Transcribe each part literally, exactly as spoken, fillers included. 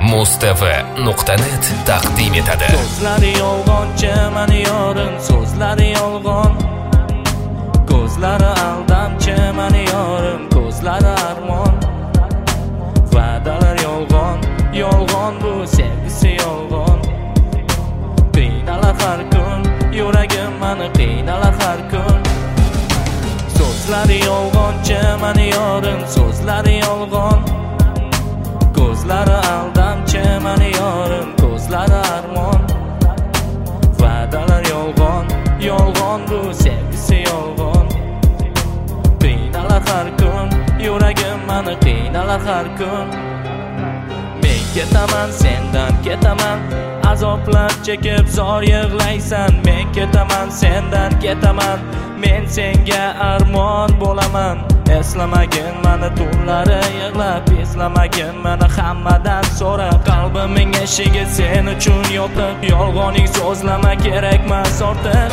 muz t v nuqta net taqdim etadi. So'zlari yolg'onchi mani yorim, so'zlari yolg'on. Ko'zlari aldamchi mani yorim, ko'zlari armon. Va'dalar yolg'on, yolg'on bu sevgisi yolg'on. Qiynalar har kun, yuragim mani qiynalar har kun. So'zlari yolg'onchi mani yorim, so'zlari yolg'on. Ko'zlari aldamchi mani yorim, ko'zlari armon. Va'dalar yolg'on, yolg'on bu sevgisi yolg'on. Qiynalar har kun, yuragim mani qiynalar har kun. Men ketaman, sendan ketaman, azoblar chekib zor yig'laysan. Men ketaman, sendan ketaman, men senga armon bo'laman. Eslamagin mani tunlari yig'lab, eslamagin mani hammadan so'ra. Qalbimning eshigi sen uchun yopiq, yolg'oning so'zlama kerakmas ortiq.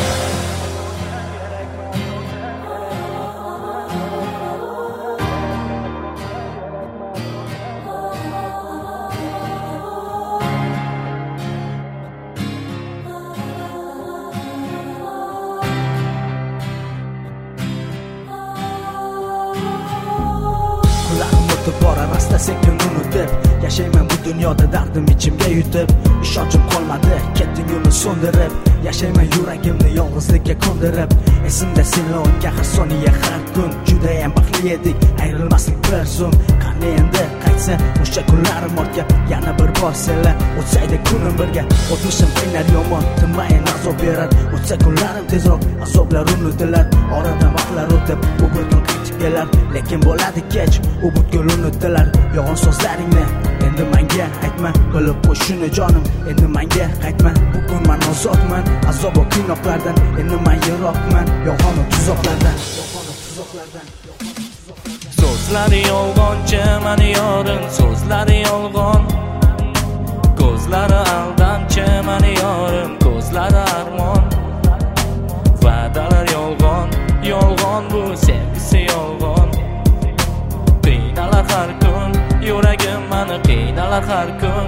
Borar asta sekin unutib, yashayman bu dunyoda dardim ichimga yutib. Ishonchim qolmadi, ketding uni so'ndirib. Yashayman yuragimni yolg'izlikka ko'ndirib. Esimda seni o'tgan har soniya har kun. Juda ham baxtli edik, ayrilmaslik bir zum. Qani endi qaytsa o'sha kunlarim ortga, yana bir bor senla o'tsaydi kunim birga. O'tmishim qiynar yomon, tinmayin azob berar. O'tsa kunlarim tezroq, azoblar unutilar. Oradan vaqtlar o'tib, u bir kun qaytib kelar, lekin bo'ladi kech. U butkul unutdilar yolg'on so'zlaringni. Endi menga aytma, qilib qo'y shuni jonim. Endi menga qaytma, bugun men ozodman. Azob va qiynoqlardan endi men yiroqman. Yolg'on va tuzoqlardan, yolg'on va tuzoqlardan. So'zlari yolg'onchi mani yorim, so'zlari yolg'on. Ko'zlari aldamchi mani yorim, ko'zlari armon. Va'dalar yolg'on, yolg'on bu sevgisi yolg'on. Qiynalar har kun, yuragim mani qiynalar har kun.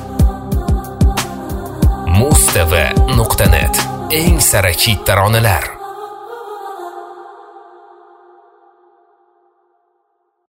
muz t v nuqta net eng sara hit taronalar.